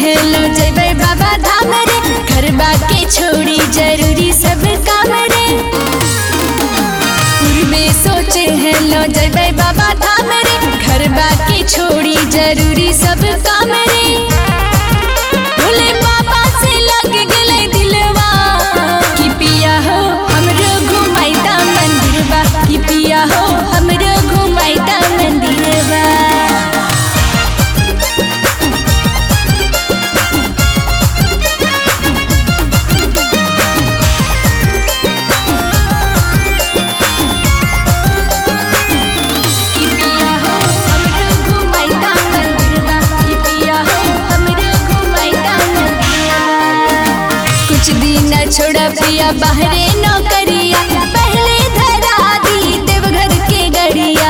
हैं लो जय बाबा धाम रे, घर बाके छोड़ी जरूरी सब काम रे। पूर्वे सोचे हैं लो जय बाबा धाम रे, घर बाके छोड़ी जरूरी सब काम रे। भोले बाबा से लग गले दिलवा कि पिया हो हमरो घुमाईता मंदिरवा, कि पिया हो हमरो घुमाईता मंदिरवा। कुछ दिन छोड़ा पिया बाहरे नौकरिया, पहले धरा दी देवघर के गड़िया।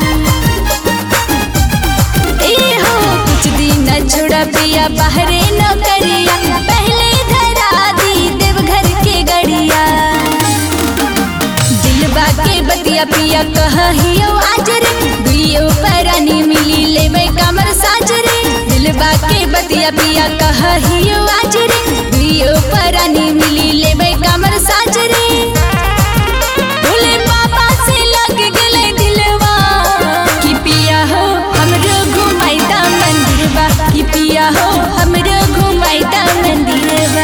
ए हो कुछ दिन छोड़ा पिया बाहरे नौकरिया, पहले धरा दी देवघर के गड़िया। दिलवा के बतिया पिया कहियो आज रे, दुइयो परानी मिली लेवे कमर साज रे। दिलवा के बतिया पिया कहियो आज रे, दुइयो परानी मिली लेवे कमर साज रे। भोले बाबा से लग गले दिलवा कि पिया हो हमरो घुमाईता मंदिरवा, कि पिया हो हमरो घुमाईता मंदिरवा।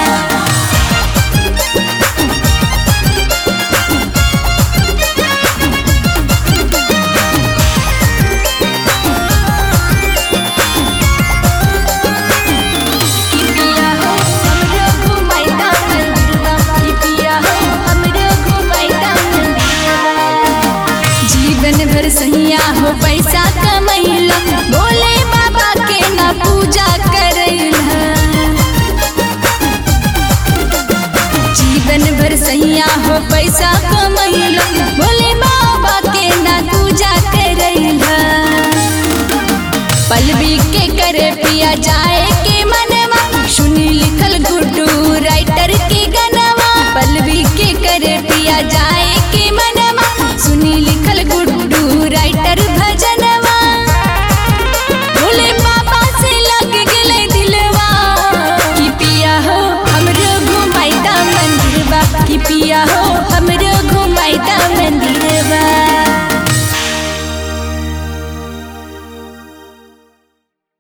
भर सहिया हो पैसा कमैला, भोले बाबा के ना पूजा करैला। जीवन भर सहिया हो पैसा कमैला, भोले बाबा के ना पूजा करैला। पलवी के करे पिया जाए के मनवा, सुनी लिखल गुड्डू राइटर के गनवा। पलवी के करे पिया जाए के मनवा, सुनी लिखल गुड्डू राइटर भजनवा। भोले बाबा से लग गले दिलवा कि पिया हो हमरो घुमाईता मंदिरवा, कि पिया हो